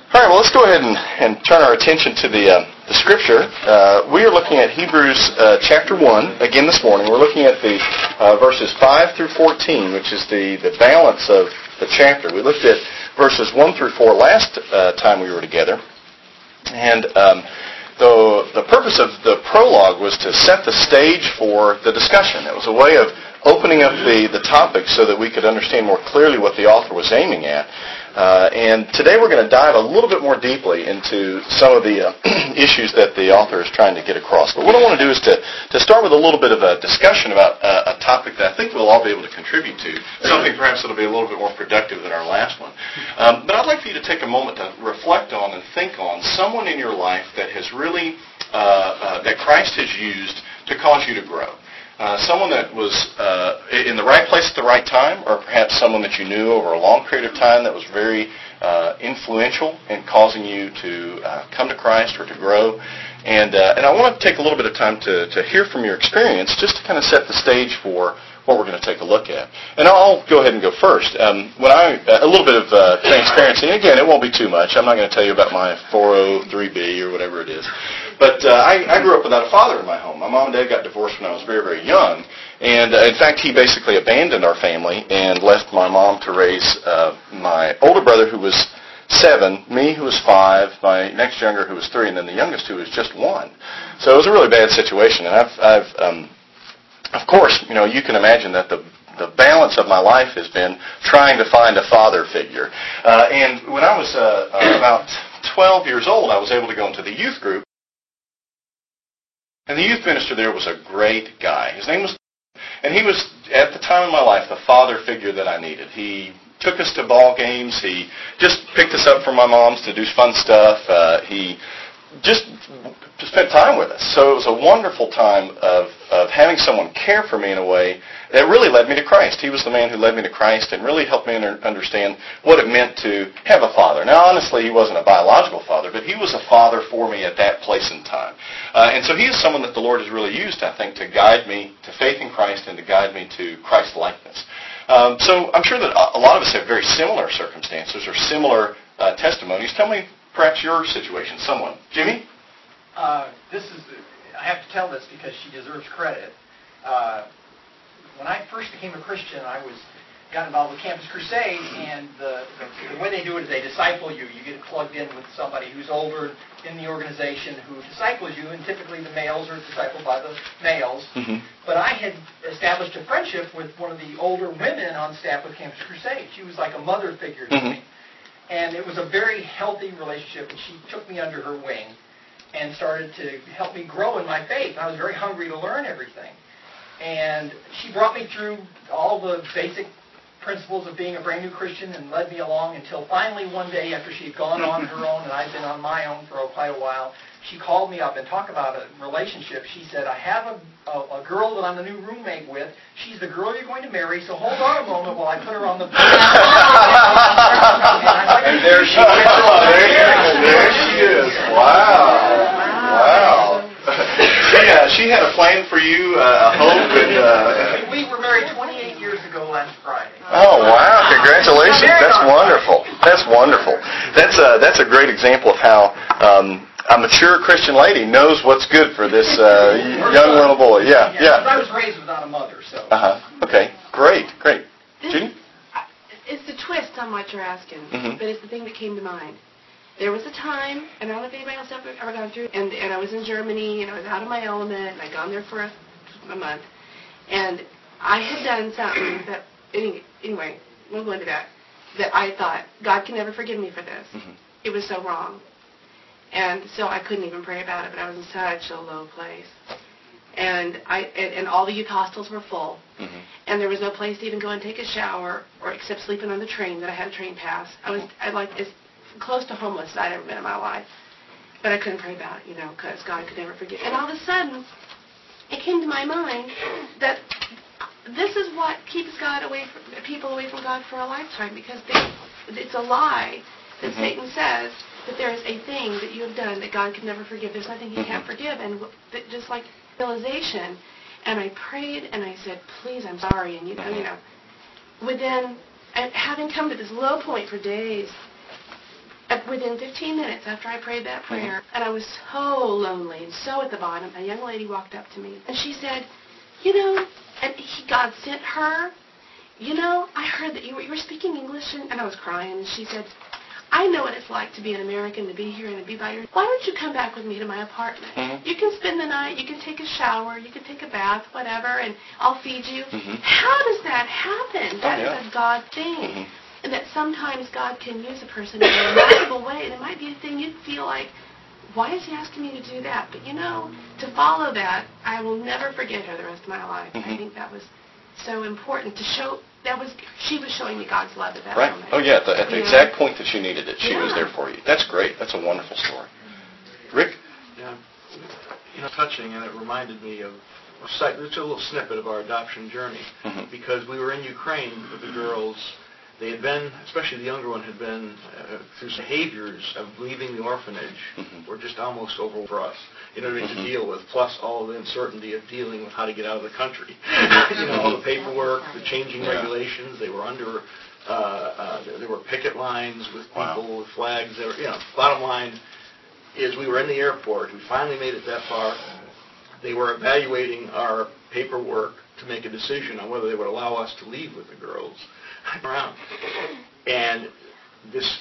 All right, well, let's go ahead and turn our attention to the Scripture. We are looking at Hebrews chapter 1 again this morning. We're looking at the verses 5 through 14, which is the balance of the chapter. We looked at verses 1 through 4 last time we were together. And the purpose of the prologue was to set the stage for the discussion. It was a way of opening up the topic so that we could understand more clearly what the author was aiming at. And today we're going to dive a little bit more deeply into some of the issues that the author is trying to get across. But what I want to do is to start with a little bit of a discussion about a topic that I think we'll all be able to contribute to, something perhaps that will be a little bit more productive than our last one. But I'd like for you to take a moment to reflect on and think on someone in your life that has really, that Christ has used to cause you to grow. Someone that was in the right place at the right time, or perhaps someone that you knew over a long period of time that was very influential in causing you to come to Christ or to grow. And I want to take a little bit of time to hear from your experience, just to kind of set the stage for what we're going to take a look at. And I'll go ahead and go first. A little bit of transparency, and again, it won't be too much. I'm not going to tell you about my 403B or whatever it is. But I grew up without a father in my home. My mom and dad got divorced when I was very, very young. And in fact, he basically abandoned our family and left my mom to raise my older brother, who was 7, me, who was 5, my next younger, who was 3, and then the youngest, who was just 1. So it was a really bad situation. And I've of course, you can imagine that the balance of my life has been trying to find a father figure. And when I was about 12 years old, I was able to go into the youth group. And the youth minister there was a great guy. His name was, and he was, at the time in my life, the father figure that I needed. He took us to ball games. He just picked us up from my mom's to do fun stuff. He just spent time with us. So it was a wonderful time of having someone care for me in a way that really led me to Christ. He was the man who led me to Christ and really helped me understand what it meant to have a father. Now, honestly, he wasn't a biological father, but he was a father for me at that place and time. And so he is someone that the Lord has really used, I think, to guide me to faith in Christ and to guide me to Christ-likeness. So I'm sure that a lot of us have very similar circumstances or similar testimonies. Tell me perhaps your situation. Someone. Jimmy? I have to tell this because she deserves credit. When I first became a Christian, I got involved with Campus Crusade, and the way they do it is they disciple you. You get plugged in with somebody who's older in the organization who disciples you, and typically the males are discipled by the males. Mm-hmm. But I had established a friendship with one of the older women on staff with Campus Crusade. She was like a mother figure to me. And it was a very healthy relationship, and she took me under her wing and started to help me grow in my faith. I was very hungry to learn everything. And she brought me through all the basic principles of being a brand new Christian and led me along until finally one day, after she had gone on her own and I'd been on my own for quite a while, she called me up and talked about a relationship. She said, I have a girl that I'm the new roommate with. She's the girl you're going to marry, so hold on a moment while I put her on the phone. And there she is. There she is. Wow. She had a plan for you, a hope. And we were married 28 years ago last Friday. Oh, wow. Congratulations. That's wonderful. That's wonderful. That's a great example of how a mature Christian lady knows what's good for this young little boy. Yeah. I was raised without a mother, so. Okay. Great. Judy? It's the twist on what you're asking, but it's the thing that came to mind. There was a time, and I don't know if anybody else ever gone through, and I was in Germany, and I was out of my element, and I'd gone there for a month, and I had done something that, anyway, we'll go into that I thought, God can never forgive me for this. It was so wrong. And so I couldn't even pray about it, but I was in such a low place. And all the youth hostels were full. And there was no place to even go and take a shower, or except sleeping on the train, that I had a train pass. I like as close to homeless as I'd ever been in my life. But I couldn't pray about it, because God could never forgive. And all of a sudden, it came to my mind that this is what keeps people away from God for a lifetime, because it's a lie that Satan says that there is a thing that you have done that God can never forgive. There's nothing he can't forgive. And just like realization, and I prayed and I said, please, I'm sorry. And, within having come to this low point for days, Within 15 minutes after I prayed that prayer, and I was so lonely and so at the bottom, a young lady walked up to me, and she said, and God sent her, I heard that you were speaking English, and I was crying, and she said, I know what it's like to be an American, to be here and to be by yourself. Why don't you come back with me to my apartment? Mm-hmm. You can spend the night, you can take a shower, you can take a bath, whatever, and I'll feed you. Mm-hmm. How does that happen? That is a God thing. Mm-hmm. And that sometimes God can use a person in a remarkable way, and it might be a thing you'd feel like, why is he asking me to do that? But to follow that, I will never forget her the rest of my life. Mm-hmm. I think that was so important to show. She was showing me God's love at that moment. Oh yeah, at the exact point that you needed it, she was there for you. That's great. That's a wonderful story. Rick? Yeah, touching, and it reminded me of it's a little snippet of our adoption journey, because we were in Ukraine with the girls. They had been, especially the younger one, had been through behaviors of leaving the orphanage were just almost over for us. To deal with, plus all the uncertainty of dealing with how to get out of the country. All the paperwork, the changing regulations. They were under, there were picket lines with people with flags. Bottom line is we were in the airport. We finally made it that far. They were evaluating our paperwork to make a decision on whether they would allow us to leave with the girls around. And this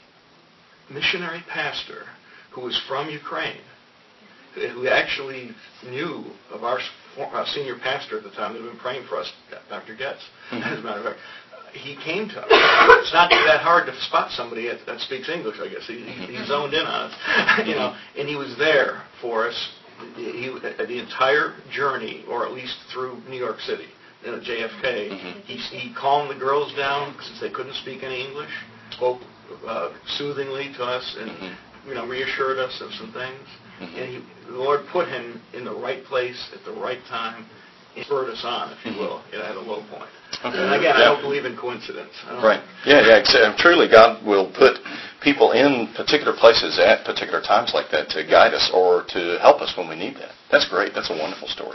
missionary pastor who was from Ukraine, who actually knew of our senior pastor at the time, that had been praying for us, Dr. Getz, as a matter of fact, he came to us. It's not that hard to spot somebody that speaks English, I guess. He zoned in on us, and he was there for us the entire journey, or at least through New York City. At JFK, he calmed the girls down since they couldn't speak any English, spoke soothingly to us, and reassured us of some things. And the Lord put him in the right place at the right time, and spurred us on, if you will, at a low point. Okay. And again, I don't believe in coincidence. Right. Yeah. Truly, God will put people in particular places at particular times like that to guide us or to help us when we need that. That's great. That's a wonderful story.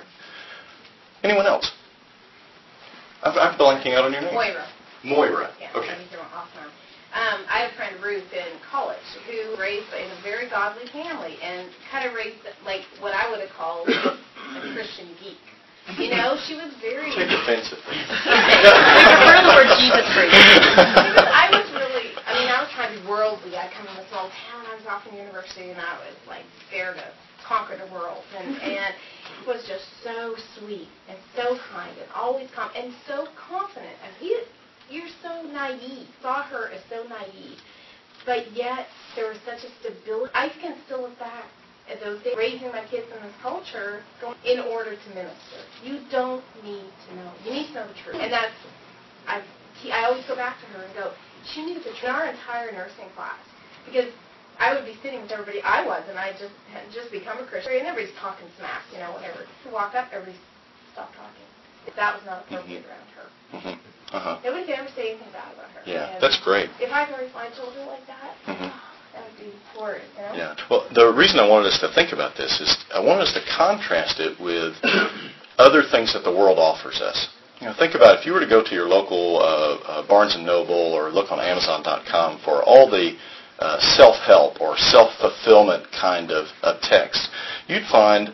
Anyone else? I'm blanking out on your name. Moira. Yeah, okay. Awesome. I have a friend, Ruth, in college, who raised in a very godly family and kind of raised like what I would have called a Christian geek. She was very... Take offense at me. We prefer the word Jesus freak. I was trying to be worldly. I come from a small town. I was off in university, and I was like scared to conquer the world. And he was just so sweet and so kind and always calm and so confident. And you're so naive. Saw her as so naive. But yet, there was such a stability. I can still look back at those days, raising my kids in this culture in order to minister. You don't need to know. You need to know the truth. And that's, I always go back to her and go, she knew the truth in our entire nursing class. Because I would be sitting with everybody I was, and I had just become a Christian, and everybody's talking smack, whatever. To walk up, everybody stopped talking. That was not appropriate around her. Nobody could ever say anything bad about her. Yeah, and that's great. If I could raise my children like that, that would be glorious, Yeah. Well, the reason I wanted us to think about this is I wanted us to contrast it with other things that the world offers us. Think about if you were to go to your local Barnes & Noble or look on Amazon.com for all the self-help or self-fulfillment kind of text, you'd find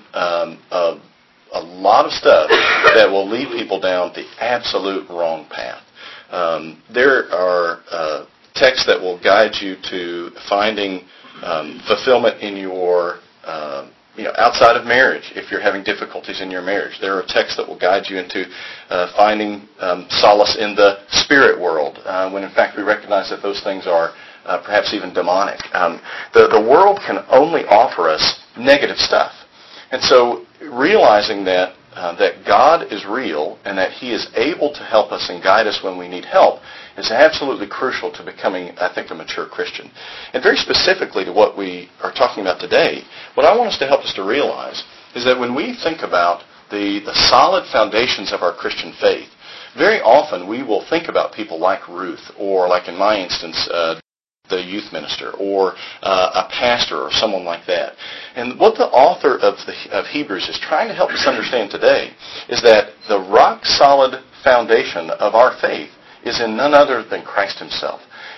a lot of stuff that will lead people down the absolute wrong path. There are texts that will guide you to finding fulfillment in your outside of marriage. If you're having difficulties in your marriage, there are texts that will guide you into finding solace in the spirit world, when in fact we recognize that those things are perhaps even demonic. The world can only offer us negative stuff. And so realizing that God is real and that He is able to help us and guide us when we need help is absolutely crucial to becoming, I think, a mature Christian. And very specifically to what we are talking about today, what I want us to help us to realize is that when we think about the solid foundations of our Christian faith, very often we will think about people like Ruth, or like in my instance, the youth minister, or a pastor, or someone like that. And what the author of Hebrews is trying to help us understand today is that the rock-solid foundation of our faith is in none other than Christ Himself.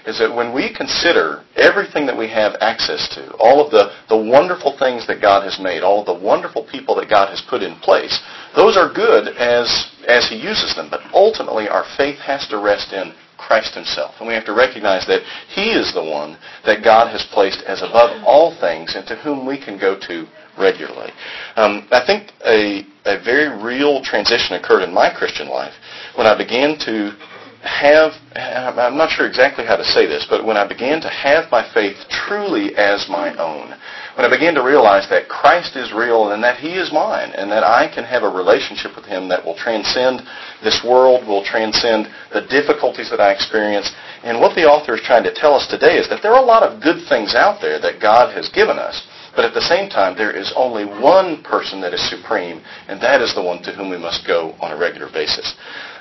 is that when we consider everything that we have access to, all of the wonderful things that God has made, all of the wonderful people that God has put in place, those are good as He uses them. But ultimately, our faith has to rest in Christ Himself. And we have to recognize that He is the one that God has placed as above all things and to whom we can go to regularly. I think a very real transition occurred in my Christian life when I began to have, I'm not sure exactly how to say this, but when I began to have my faith truly as my own, when I began to realize that Christ is real and that He is mine, and that I can have a relationship with Him that will transcend this world, will transcend the difficulties that I experience. And what the author is trying to tell us today is that there are a lot of good things out there that God has given us, but at the same time, there is only one person that is supreme, and that is the one to whom we must go on a regular basis.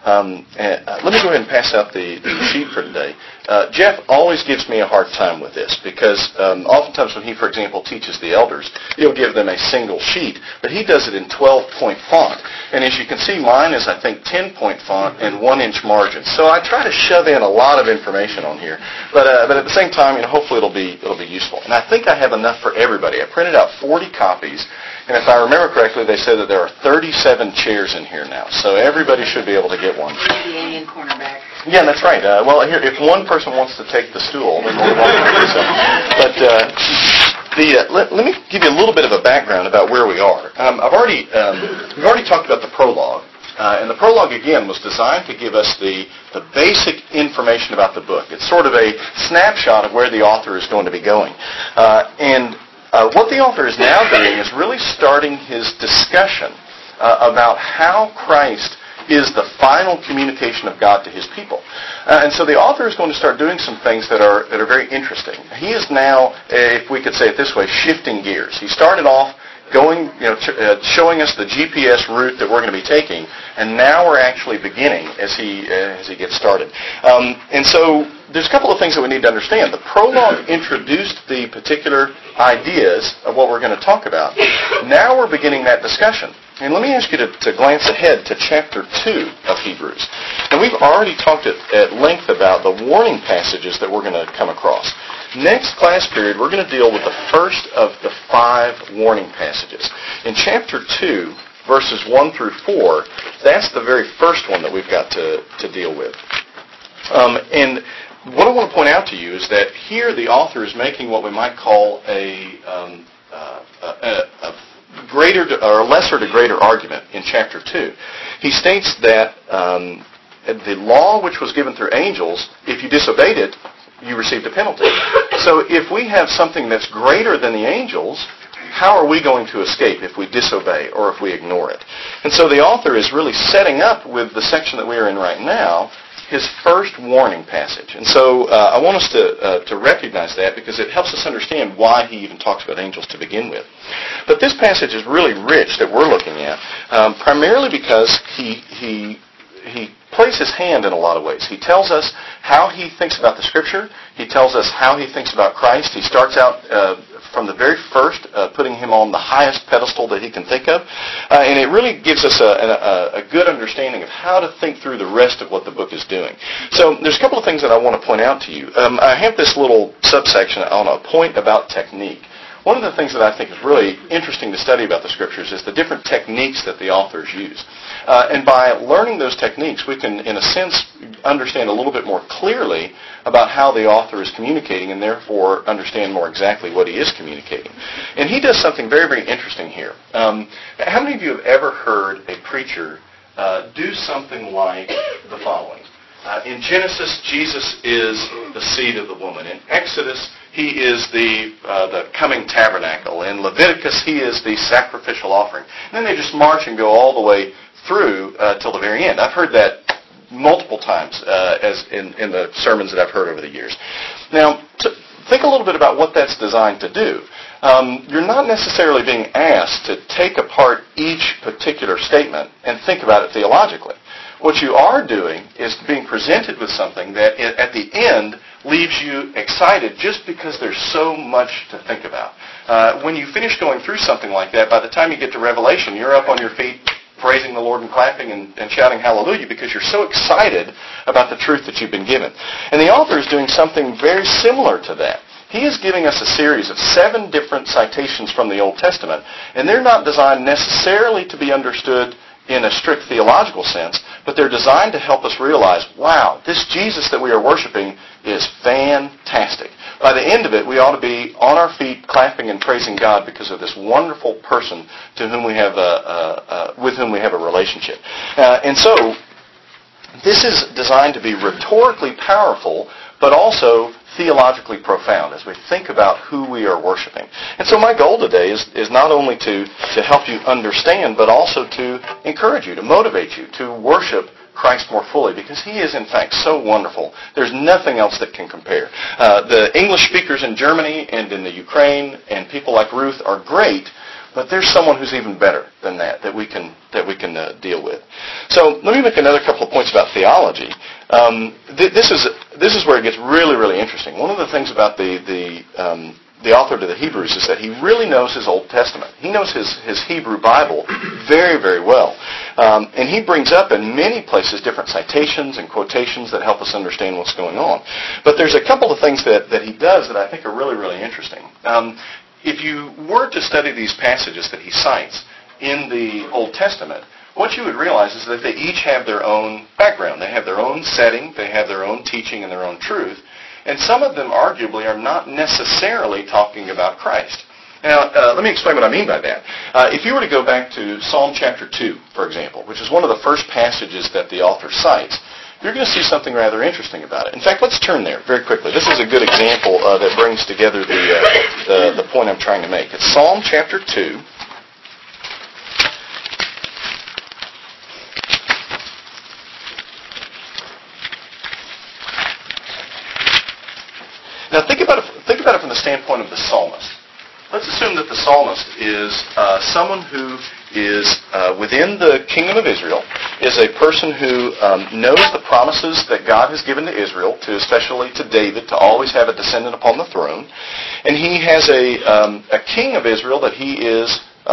Let me go ahead and pass out the sheet for today. Jeff always gives me a hard time with this because oftentimes when he, for example, teaches the elders, he'll give them a single sheet, but he does it in 12-point font. And as you can see, mine is, I think, 10-point font and 1-inch margins. So I try to shove in a lot of information on here, but at the same time, hopefully it'll be useful. And I think I have enough for everybody. I printed out 40 copies. And if I remember correctly, they said that there are 37 chairs in here now. So everybody should be able to get one. The alien cornerback. Yeah, that's right. Well, here, if one person wants to take the stool, then we'll so. But let me give you a little bit of a background about where we are. We've already talked about the prologue. And the prologue, again, was designed to give us the basic information about the book. It's sort of a snapshot of where the author is going to be going. What the author is now doing is really starting his discussion about how Christ is the final communication of God to His people. And so the author is going to start doing some things that are very interesting. He is now, if we could say it this way, shifting gears. He started off going, showing us the GPS route that we're going to be taking, and now we're actually beginning as he gets started. And so there's a couple of things that we need to understand. The prologue introduced the particular ideas of what we're going to talk about. Now we're beginning that discussion. And let me ask you to glance ahead to chapter 2 of Hebrews. And we've already talked at length about the warning passages that we're going to come across. Next class period, we're going to deal with the first of the 5 warning passages. In chapter 2, verses 1 through 4, that's the very first one that we've got to deal with. And what I want to point out to you is that here the author is making what we might call a greater or lesser to greater argument in chapter 2. He states that the law which was given through angels, if you disobeyed it, you received a penalty. So if we have something that's greater than the angels, how are we going to escape if we disobey or if we ignore it? And so the author is really setting up with the section that we are in right now his first warning passage. And so I want us to recognize that because it helps us understand why he even talks about angels to begin with. But this passage is really rich that we're looking at, primarily because he plays his hand in a lot of ways. He tells us how he thinks about the Scripture. He tells us how he thinks about Christ. He starts out from the very first, putting him on the highest pedestal that he can think of. And it really gives us a good understanding of how to think through the rest of what the book is doing. So there's a couple of things that I want to point out to you. I have this little subsection on a point about technique. One of the things that I think is really interesting to study about the Scriptures is the different techniques that the authors use. And by learning those techniques, we can, in a sense, understand a little bit more clearly about how the author is communicating and therefore understand more exactly what he is communicating. And he does something very, very interesting here. How many of you have ever heard a preacher do something like the following? In Genesis, Jesus is the seed of the woman. In Exodus, he is the coming tabernacle. In Leviticus, he is the sacrificial offering. And then they just march and go all the way through till the very end. I've heard that multiple times as in the sermons that I've heard over the years. Now, think a little bit about what that's designed to do. You're not necessarily being asked to take apart each particular statement and think about it theologically. What you are doing is being presented with something that at the end leaves you excited just because there's so much to think about. When you finish going through something like that, by the time you get to Revelation, you're up on your feet praising the Lord and clapping and shouting hallelujah because you're so excited about the truth that you've been given. And the author is doing something very similar to that. He is giving us a series of 7 different citations from the Old Testament, and they're not designed necessarily to be understood in a strict theological sense, but they're designed to help us realize, wow, this Jesus that we are worshiping is fantastic. By the end of it, we ought to be on our feet clapping and praising God because of this wonderful person to whom we have with whom we have a relationship. And so, this is designed to be rhetorically powerful, but also theologically profound as we think about who we are worshiping. And so my goal today is not only to help you understand, but also to encourage you, to motivate you to worship Christ more fully, because He is in fact so wonderful. There's nothing else that can compare. The English speakers in Germany and in the Ukraine and people like Ruth are great, but there's someone who's even better than that we can deal with. So let me make another couple of points about theology. This is where it gets really, really interesting. One of the things about the author to the Hebrews is that he really knows his Old Testament. He knows his Hebrew Bible very, very well. And he brings up in many places different citations and quotations that help us understand what's going on. But there's a couple of things that he does that I think are really, really interesting. If you were to study these passages that he cites in the Old Testament, what you would realize is that they each have their own background. They have their own setting, they have their own teaching and their own truth, and some of them arguably are not necessarily talking about Christ. Now, let me explain what I mean by that. If you were to go back to Psalm chapter 2, for example, which is one of the first passages that the author cites, you're going to see something rather interesting about it. In fact, let's turn there very quickly. This is a good example that brings together the point I'm trying to make. It's Psalm chapter 2. Now, think about it from the standpoint of the psalmist. Let's assume that the psalmist is someone who is within the kingdom of Israel, is a person who knows the promises that God has given to Israel, especially to David, to always have a descendant upon the throne. And he has a king of Israel that he is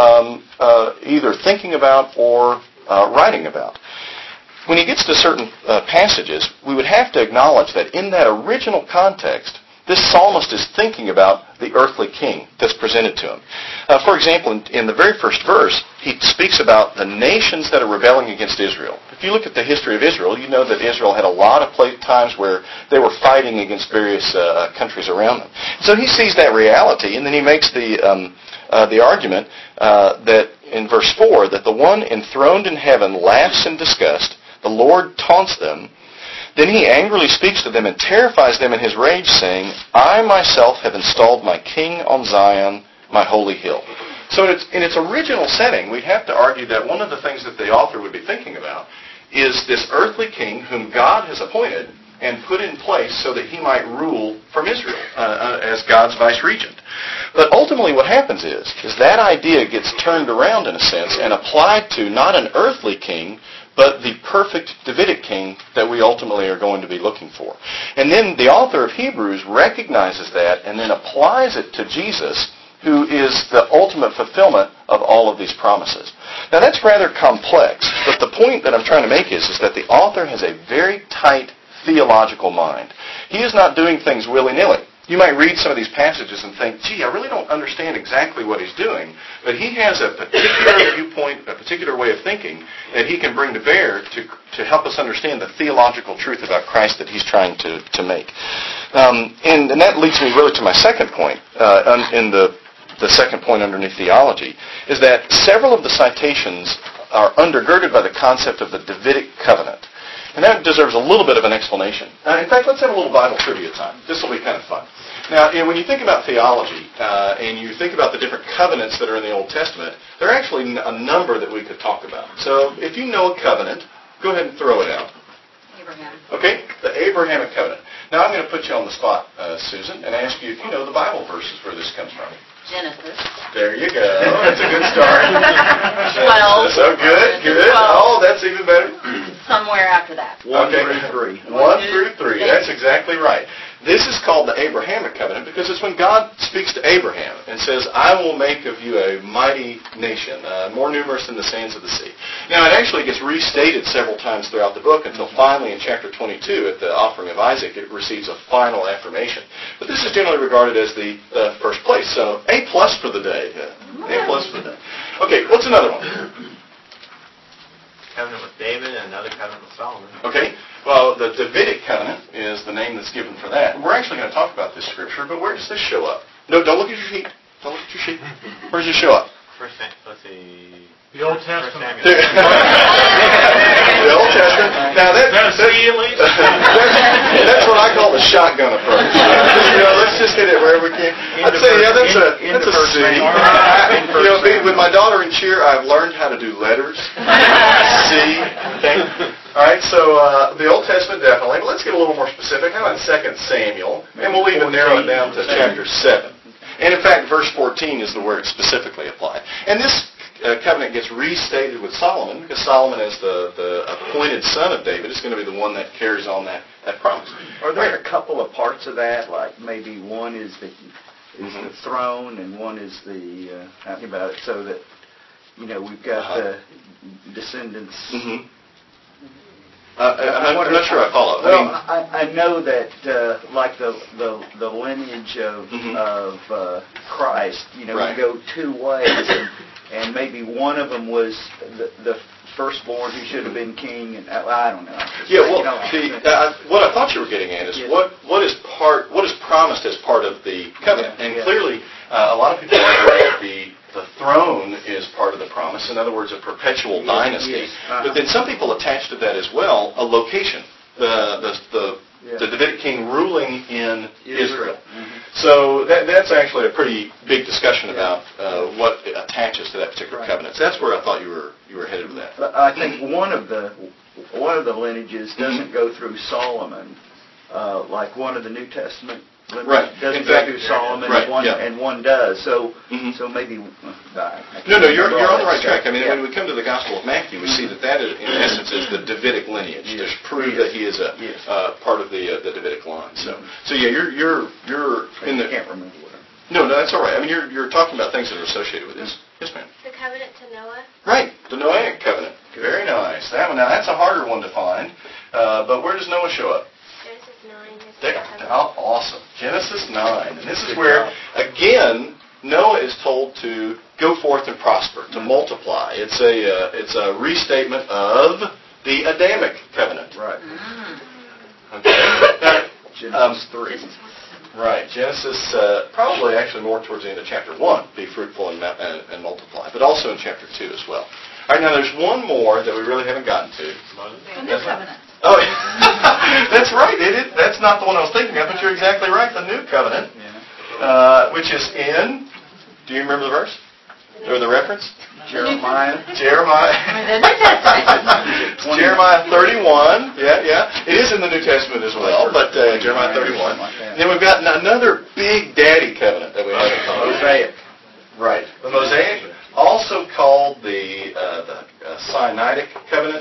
either thinking about or writing about. When he gets to certain passages, we would have to acknowledge that in that original context, this psalmist is thinking about the earthly king that's presented to him. For example, in the very first verse, he speaks about the nations that are rebelling against Israel. If you look at the history of Israel, you know that Israel had a lot of times where they were fighting against various countries around them. So he sees that reality, and then he makes the argument that in verse 4, that the one enthroned in heaven laughs in disgust, the Lord taunts them. Then he angrily speaks to them and terrifies them in his rage, saying, I myself have installed my king on Zion, my holy hill. So in its original setting, we'd have to argue that one of the things that the author would be thinking about is this earthly king whom God has appointed and put in place so that he might rule from Israel as God's vice-regent. But ultimately what happens is that idea gets turned around in a sense and applied to not an earthly king, but the perfect Davidic king that we ultimately are going to be looking for. And then the author of Hebrews recognizes that and then applies it to Jesus, who is the ultimate fulfillment of all of these promises. Now that's rather complex, but the point that I'm trying to make is that the author has a very tight theological mind. He is not doing things willy-nilly. You might read some of these passages and think, gee, I really don't understand exactly what he's doing, but he has a particular viewpoint, a particular way of thinking that he can bring to bear to help us understand the theological truth about Christ that he's trying to make. And that leads me really to my second point, in the second point underneath theology, is that several of the citations are undergirded by the concept of the Davidic covenant. And that deserves a little bit of an explanation. In fact, let's have a little Bible trivia time. This will be kind of fun. Now, when you think about theology, and you think about the different covenants that are in the Old Testament, there are actually a number that we could talk about. So, if you know a covenant, go ahead and throw it out. Abraham. Okay, the Abrahamic covenant. Now, I'm going to put you on the spot, Susan, and ask you if you know the Bible verses where this comes from. Genesis. There you go. That's a good start. 12. So good. 12. Oh, that's even better. Somewhere after that. 1 through 3. 1 through 3. That's exactly right. This is called the Abrahamic covenant because it's when God speaks to Abraham and says, I will make of you a mighty nation, more numerous than the sands of the sea. Now, it actually gets restated several times throughout the book until finally in chapter 22, at the offering of Isaac, it receives a final affirmation. But this is generally regarded as the first place. So, A+ for the day. A+ for the day. Okay, what's another one? Covenant with David and another covenant with Solomon. Okay, well, the Davidic covenant is the name that's given for that. We're actually going to talk about this scripture, but where does this show up? No, don't look at your sheet. Don't look at your sheet. Where does it show up? Let's see. The Old Testament. The Old Testament. Now that's what I call the shotgun approach. Let's just hit it wherever we can. I'd say, that's a C. With my daughter in cheer, I've learned how to do letters. C. Okay. All right. So the Old Testament definitely. But let's get a little more specific. How about 2 Samuel? And we'll even narrow it down to chapter 7. And in fact, verse 14 is the word specifically applied. And this covenant gets restated with Solomon because Solomon, as the appointed son of David, is going to be the one that carries on that promise. Are there a couple of parts of that, like maybe one is the throne and one is the talking about it, so that we've got the descendants. Mm-hmm. I'm not sure I follow. Well, I know that like the lineage of Christ, right. we go two ways, and maybe one of them was the firstborn who should have been king, and I don't know. Yeah, well, what I thought you were getting at is what is promised as part of the covenant, and clearly a lot of people argue that the throne is part of the promise. In other words, a perpetual dynasty. Yes. But then some people attach to that as well a location. The Davidic king ruling in Israel. Mm-hmm. So that's actually a pretty big discussion about what attaches to that particular covenant. So that's where I thought you were headed with that. But I think one of the lineages doesn't go through Solomon, like one of the New Testament. Right. Doesn't go through Solomon, right. and one does. So, so maybe. No, you're on the right track. I mean, when we come to the Gospel of Matthew, we see that is, in essence, is the Davidic lineage. There's proof that he is a part of the Davidic line. So yeah, you're in the. I can't remember what. No, that's all right. I mean, you're talking about things that are associated with this. Yes, ma'am. The covenant to Noah. Right, the Noahic covenant. Very nice. That one. Now that's a harder one to find. But where does Noah show up? Genesis 9. Awesome. Genesis 9. And this is where, again, Noah is told to go forth and prosper, to multiply. It's a restatement of the Adamic covenant. Right. Okay. Genesis 3. Right. Genesis, probably actually more towards the end of chapter 1, be fruitful and multiply, but also in chapter 2 as well. All right, now there's one more that we really haven't gotten to. The new covenant. Oh, that's right. That's not the one I was thinking of, but you're exactly right. The New Covenant, which is in, do you remember the verse? Or the reference? Jeremiah. Jeremiah 31. Yeah. It is in the New Testament as well, but Jeremiah 31. And then we've got another big daddy covenant that we haven't talked about. Mosaic. Right. The Mosaic, also called the Sinaitic covenant.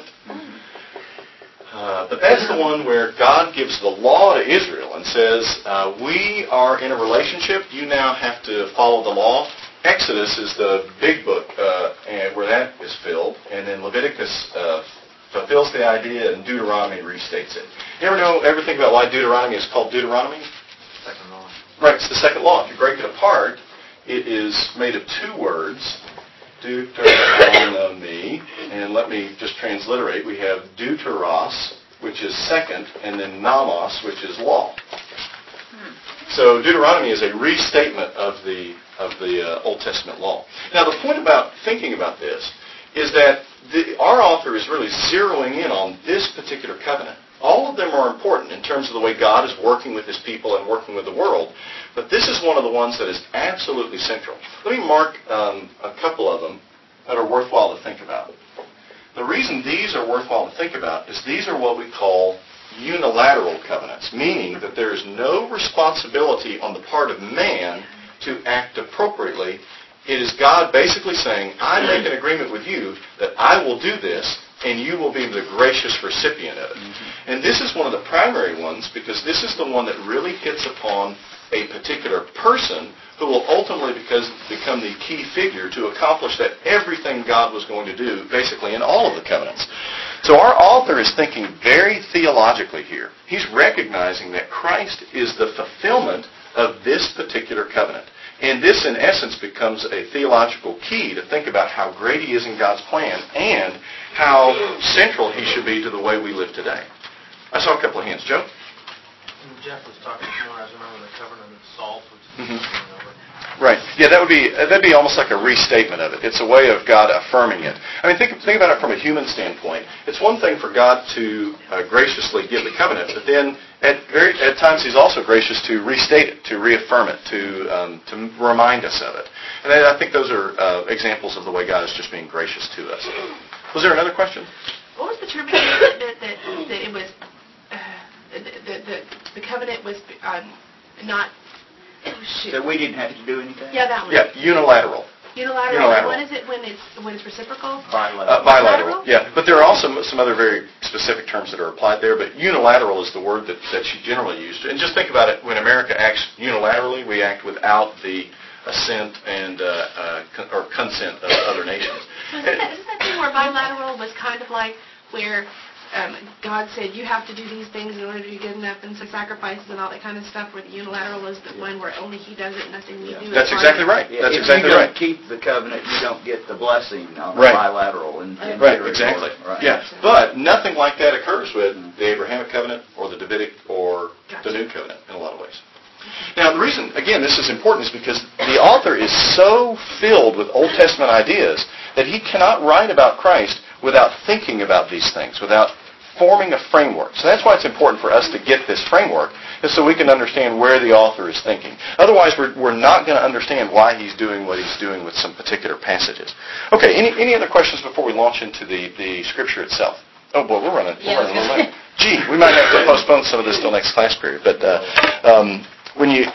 But that's the one where God gives the law to Israel and says, we are in a relationship. You now have to follow the law. Exodus is the big book and where that is filled. And then Leviticus fulfills the idea, and Deuteronomy restates it. You ever think about why Deuteronomy is called Deuteronomy? Second law. Right, it's the second law. If you break it apart, it is made of two words. Deuteronomy, and let me just transliterate. We have deuteros, which is second, and then nomos, which is law. So Deuteronomy is a restatement of the Old Testament law. Now the point about thinking about this is that our author is really zeroing in on this particular covenant. All of them are important in terms of the way God is working with His people and working with the world. But this is one of the ones that is absolutely central. Let me mark a couple of them that are worthwhile to think about. The reason these are worthwhile to think about is these are what we call unilateral covenants, meaning that there is no responsibility on the part of man to act appropriately. It is God basically saying, I make an agreement with you that I will do this, and you will be the gracious recipient of it. And this is one of the primary ones because this is the one that really hits upon a particular person who will ultimately become the key figure to accomplish that everything God was going to do, basically, in all of the covenants. So our author is thinking very theologically here. He's recognizing that Christ is the fulfillment of this particular covenant. And this, in essence, becomes a theological key to think about how great he is in God's plan and how central he should be to the way we live today. I saw a couple of hands. Joe? Jeff was talking before, I remember the covenant of salt, which is over. Right. Yeah, that'd be almost like a restatement of it. It's a way of God affirming it. I mean, think about it from a human standpoint. It's one thing for God to graciously give the covenant, but then at times He's also gracious to restate it, to reaffirm it, to remind us of it. And I think those are examples of the way God is just being gracious to us. Was there another question? What was the term again that it was? The covenant was not. Oh, shoot. So we didn't have to do anything? Yeah, that one. Yeah, unilateral. Unilateral. What is it when it's reciprocal? Bilateral. Yeah, but there are also some other very specific terms that are applied there. But unilateral is the word that she generally used. And just think about it: when America acts unilaterally, we act without the assent and or consent of other nations. So isn't that thing where bilateral was kind of like where God said you have to do these things in order to be good enough, and some sacrifices and all that kind of stuff, where the unilateral is the one where only He does it, nothing we do. That's exactly right. Yeah, That's exactly right. If you don't keep the covenant, you don't get the blessing on Right. the bilateral. Right, exactly. Right. Yeah, but nothing like that occurs with the Abrahamic covenant or the Davidic or the New Covenant in a lot of ways. Now, the reason, again, this is important is because the author is so filled with Old Testament ideas that he cannot write about Christ without thinking about these things, without forming a framework. So that's why it's important for us to get this framework, is so we can understand where the author is thinking. Otherwise, we're not going to understand why he's doing what he's doing with some particular passages. Okay, any other questions before we launch into the Scripture itself? Oh, boy, we're running a little late. Gee, we might have to postpone some of this till next class period. But when you,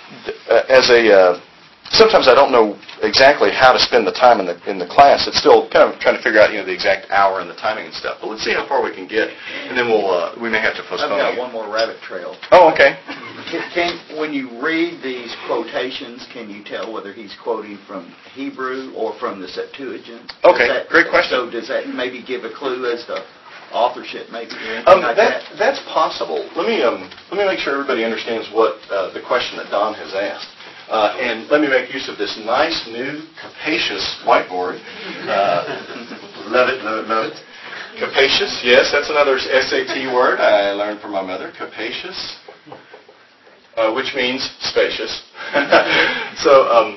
sometimes I don't know exactly how to spend the time in the class. It's still kind of trying to figure out, the exact hour and the timing and stuff. But let's see how far we can get, and then we may have to postpone. I've got one more rabbit trail. Oh, okay. When you read these quotations, can you tell whether he's quoting from Hebrew or from the Septuagint? Okay, great question. So does that maybe give a clue as to authorship, maybe, or anything like that? That's possible. Let me make sure everybody understands what the question that Don has asked. And let me make use of this nice, new, capacious whiteboard. Love it, love it, love it. Capacious, yes, that's another SAT word I learned from my mother. Capacious, which means spacious. So,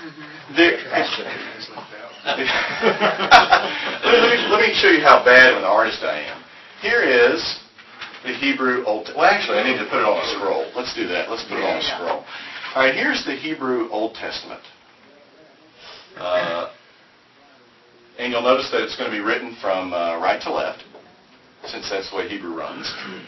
let me show you how bad of an artist I am. Here is the Hebrew Old Testament. Well, actually, I need to put it on a scroll. Let's do that. Let's put it on a scroll. All right, here's the Hebrew Old Testament. And you'll notice that it's going to be written from right to left, since that's the way Hebrew runs.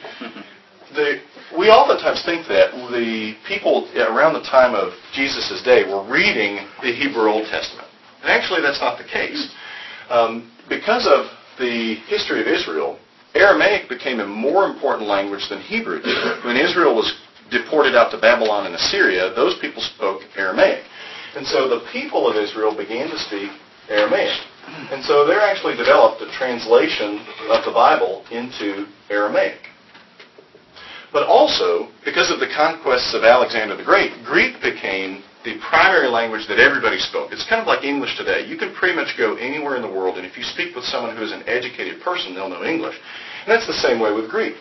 We oftentimes think that the people around the time of Jesus' day were reading the Hebrew Old Testament. And actually, that's not the case. Because of the history of Israel, Aramaic became a more important language than Hebrew did. When Israel was deported out to Babylon and Assyria, those people spoke Aramaic. And so the people of Israel began to speak Aramaic. And so they actually developed a translation of the Bible into Aramaic. But also, because of the conquests of Alexander the Great, Greek became the primary language that everybody spoke. It's kind of like English today. You can pretty much go anywhere in the world, and if you speak with someone who is an educated person, they'll know English. And that's the same way with Greek.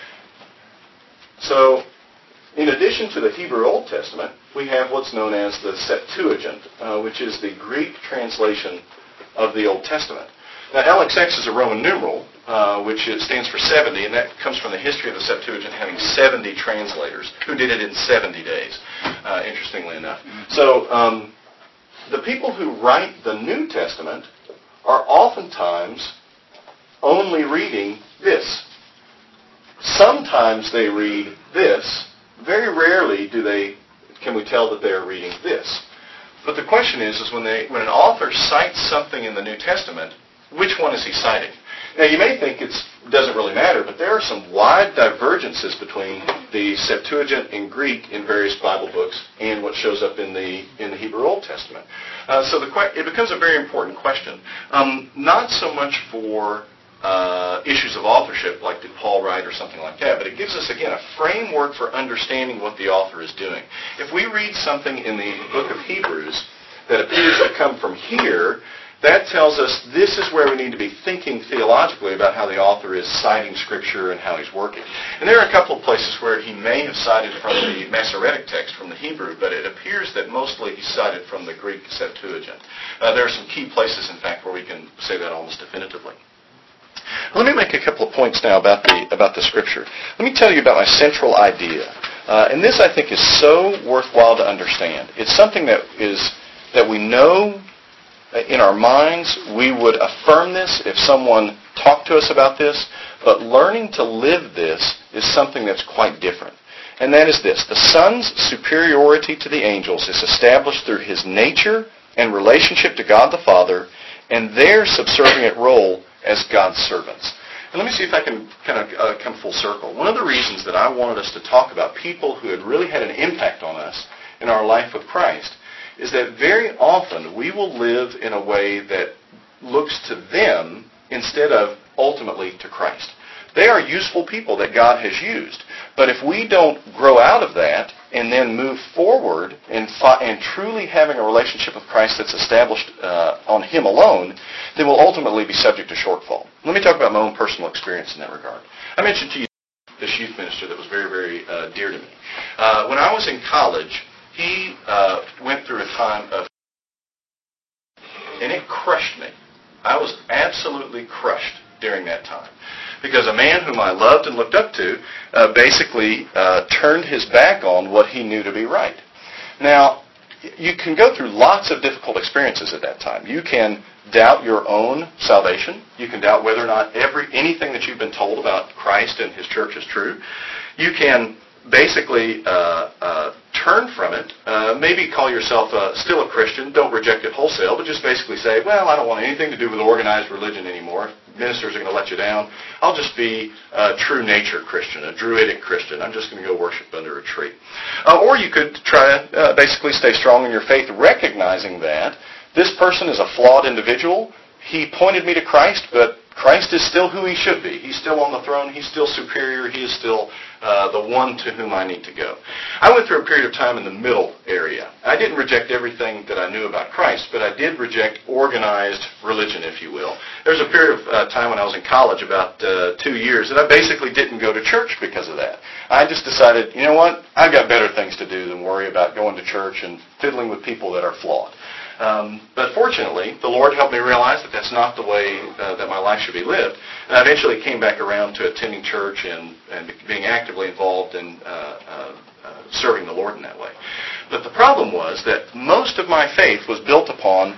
So, in addition to the Hebrew Old Testament, we have what's known as the Septuagint, which is the Greek translation of the Old Testament. Now, LXX is a Roman numeral, which stands for 70, and that comes from the history of the Septuagint having 70 translators who did it in 70 days, interestingly enough. So, the people who write the New Testament are oftentimes only reading this. Sometimes they read this. Very rarely can we tell that they are reading this. But the question is when an author cites something in the New Testament, which one is he citing? Now, you may think it doesn't really matter, but there are some wide divergences between the Septuagint in Greek in various Bible books and what shows up in the Hebrew Old Testament. So it becomes a very important question. Not so much for issues of authorship, like did Paul write or something like that, but it gives us, again, a framework for understanding what the author is doing. If we read something in the book of Hebrews that appears to come from here, that tells us this is where we need to be thinking theologically about how the author is citing Scripture and how he's working. And there are a couple of places where he may have cited from the Masoretic text, from the Hebrew, but it appears that mostly he cited from the Greek Septuagint. There are some key places, in fact, where we can say that almost definitively. Let me make a couple of points now about the Scripture. Let me tell you about my central idea. And this, I think, is so worthwhile to understand. It's something that we know in our minds. We would affirm this if someone talked to us about this, but learning to live this is something that's quite different. And that is this: the Son's superiority to the angels is established through His nature and relationship to God the Father and their subservient role as God's servants. And let me see if I can kind of come full circle. One of the reasons that I wanted us to talk about people who had really had an impact on us in our life with Christ is that very often we will live in a way that looks to them instead of ultimately to Christ. They are useful people that God has used. But if we don't grow out of that and then move forward and truly having a relationship with Christ that's established on Him alone, then we'll ultimately be subject to shortfall. Let me talk about my own personal experience in that regard. I mentioned to you this youth minister that was very, very dear to me. When I was in college, he went through a time of, and it crushed me. I was absolutely crushed during that time. Because a man whom I loved and looked up to basically turned his back on what he knew to be right. Now, you can go through lots of difficult experiences at that time. You can doubt your own salvation. You can doubt whether or not anything that you've been told about Christ and His church is true. You can basically turn from it, maybe call yourself still a Christian, don't reject it wholesale, but just basically say, well, I don't want anything to do with organized religion anymore. Ministers are going to let you down. I'll just be a true nature Christian, a druidic Christian. I'm just going to go worship under a tree. Or you could try to basically stay strong in your faith, recognizing that this person is a flawed individual. He pointed me to Christ, but Christ is still who He should be. He's still on the throne. He's still superior. He is still the one to whom I need to go. I went through a period of time in the middle area. I didn't reject everything that I knew about Christ, but I did reject organized religion, if you will. There was a period of time when I was in college, about 2 years, that I basically didn't go to church because of that. I just decided, you know what, I've got better things to do than worry about going to church and fiddling with people that are flawed. But fortunately, the Lord helped me realize that that's not the way that my life should be lived. And I eventually came back around to attending church and being actively involved in serving the Lord in that way. But the problem was that most of my faith was built upon,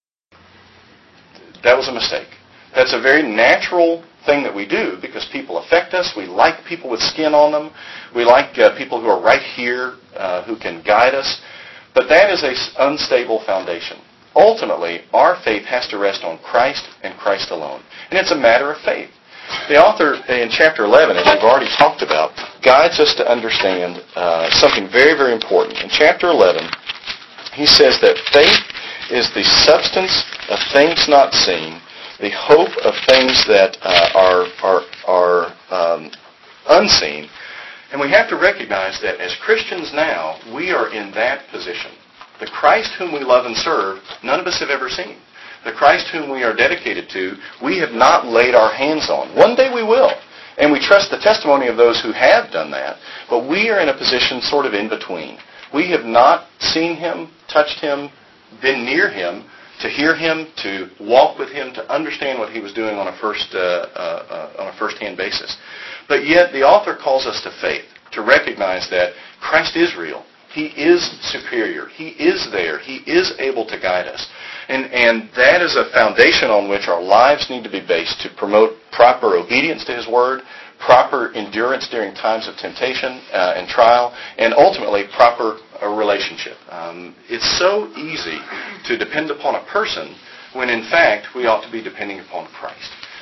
that was a mistake. That's a very natural thing that we do because people affect us. We like people with skin on them. We like people who are right here who can guide us. But that is an unstable foundation. Ultimately, our faith has to rest on Christ and Christ alone. And it's a matter of faith. The author in chapter 11, as we've already talked about, guides us to understand something very, very important. In chapter 11, he says that faith is the substance of things not seen, the hope of things that are unseen. And we have to recognize that as Christians now, we are in that position. The Christ whom we love and serve, none of us have ever seen. The Christ whom we are dedicated to, we have not laid our hands on. One day we will. And we trust the testimony of those who have done that. But we are in a position sort of in between. We have not seen Him, touched Him, been near Him, to hear Him, to walk with Him, to understand what He was doing on a first-hand basis. But yet the author calls us to faith, to recognize that Christ is real. He is superior. He is there. He is able to guide us. And that is a foundation on which our lives need to be based to promote proper obedience to His Word, proper endurance during times of temptation and trial, and ultimately proper relationship. It's so easy to depend upon a person when in fact we ought to be depending upon Christ.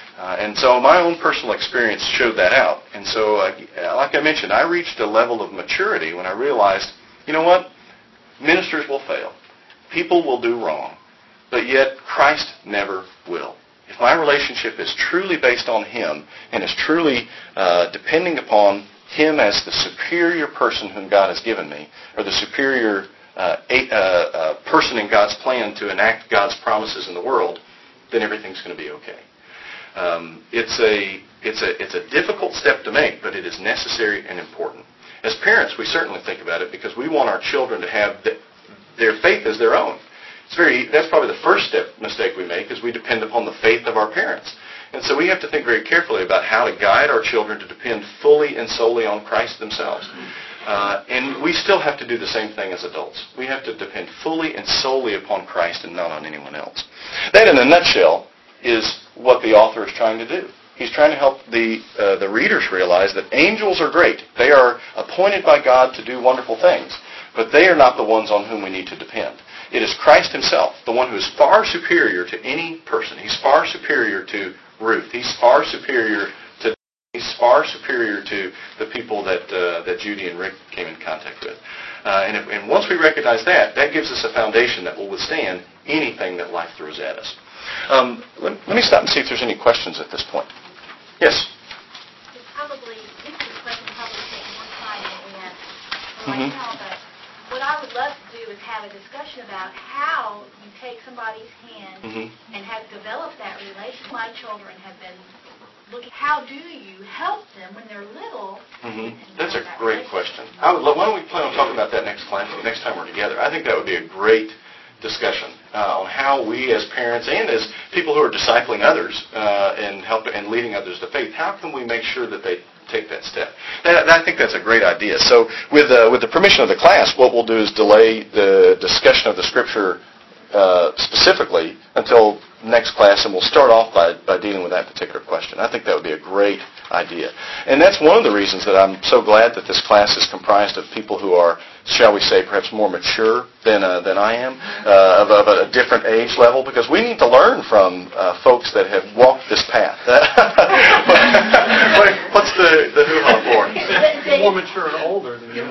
And so my own personal experience showed that out. And so, like I mentioned, I reached a level of maturity when I realized, you know what? Ministers will fail. People will do wrong. But yet, Christ never will. If my relationship is truly based on Him and is truly depending upon Him as the superior person whom God has given me, or the superior person in God's plan to enact God's promises in the world, then everything's going to be okay. It's a difficult step to make, but it is necessary and important. As parents, we certainly think about it because we want our children to have their faith as their own. That's probably the first mistake we make, is we depend upon the faith of our parents. And so we have to think very carefully about how to guide our children to depend fully and solely on Christ themselves. And we still have to do the same thing as adults. We have to depend fully and solely upon Christ and not on anyone else. That, in a nutshell, is what the author is trying to do. He's trying to help the readers realize that angels are great. They are appointed by God to do wonderful things, but they are not the ones on whom we need to depend. It is Christ Himself, the one who is far superior to any person. He's far superior to Ruth. He's far superior to the people that Judy and Rick came in contact with. And once we recognize that gives us a foundation that will withstand anything that life throws at us. Let me stop and see if there's any questions at this point. Yes? This is a question probably take one-sided and but what I would love to do is have a discussion about how you take somebody's hand and have developed that relationship. My children have been looking, how do you help them when they're little? That's a great question. Why don't we plan on talking about that next time we're together? I think that would be a great discussion on how we as parents and as people who are discipling others and leading others to faith, how can we make sure that they take that step? I think that's a great idea. So with the permission of the class, what we'll do is delay the discussion of the Scripture specifically until next class, and we'll start off by dealing with that particular question. I think that would be a great idea. And that's one of the reasons that I'm so glad that this class is comprised of people who are, shall we say, perhaps more mature than I am, of a different age level, because we need to learn from folks that have walked this path. What's the hoo-ha for? More mature and older than you.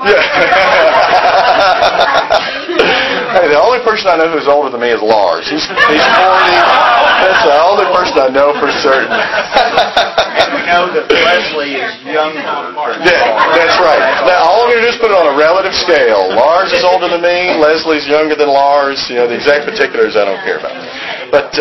Hey, the only person I know who's older than me is Lars. He's 40. That's the only person I know for certain. And we know that Leslie is younger. That's right. Now, all I'm going to do is put it on a relative scale. Lars is older than me. Leslie's younger than Lars. The exact particulars I don't care about. But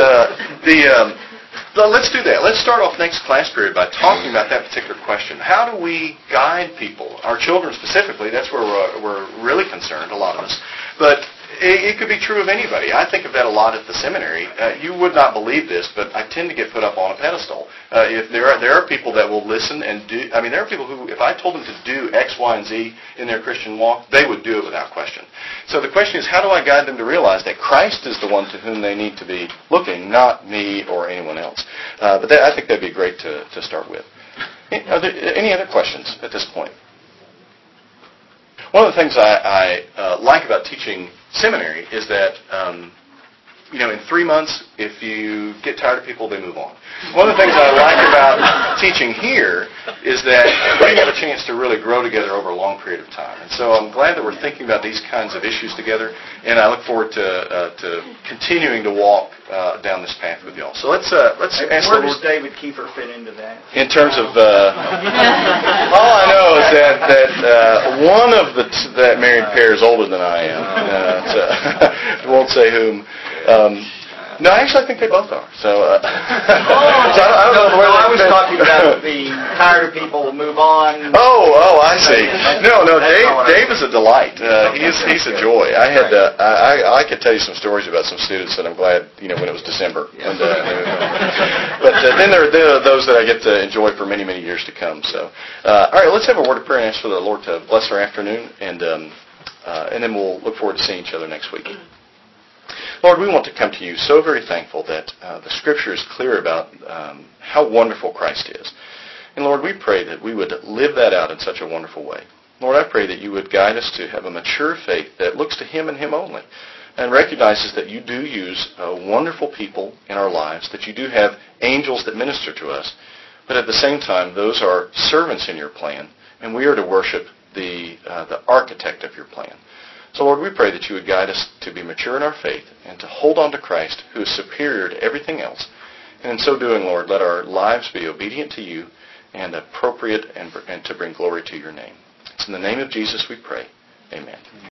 let's do that. Let's start off next class period by talking about that particular question. How do we guide people, our children specifically? That's where we're really concerned, a lot of us. But it could be true of anybody. I think of that a lot at the seminary. You would not believe this, but I tend to get put up on a pedestal. If there are people that will listen and do. I mean, there are people who, if I told them to do X, Y, and Z in their Christian walk, they would do it without question. So the question is, how do I guide them to realize that Christ is the one to whom they need to be looking, not me or anyone else? But I think that'd be great to start with. Are there any other questions at this point? One of the things I like about teaching seminary is that, in 3 months, if you get tired of people, they move on. One of the things I like about teaching here is that we have a chance to really grow together over a long period of time. And so I'm glad that we're thinking about these kinds of issues together, and I look forward to continuing to walk down this path with y'all. So let's ask Where does David Kiefer fit into that? In terms of, all I know is that one of that married pair is older than I am. I won't say whom. No, actually, I think they both are. So, I don't know where I was talking about the tired of people move on. Oh, I see. No, Dave is a delight. He's a joy. I could tell you some stories about some students that I'm glad, when it was December. And, but then there are those that I get to enjoy for many, many years to come. So, all right, let's have a word of prayer and ask for the Lord to bless our afternoon, and then we'll look forward to seeing each other next week. Lord, we want to come to you so very thankful that the Scripture is clear about how wonderful Christ is. And Lord, we pray that we would live that out in such a wonderful way. Lord, I pray that you would guide us to have a mature faith that looks to Him and Him only. and recognizes that you do use wonderful people in our lives, that you do have angels that minister to us, but at the same time, those are servants in your plan, and we are to worship the architect of your plan. So, Lord, we pray that you would guide us to be mature in our faith and to hold on to Christ, who is superior to everything else. And in so doing, Lord, let our lives be obedient to you and appropriate and to bring glory to your name. It's in the name of Jesus we pray. Amen.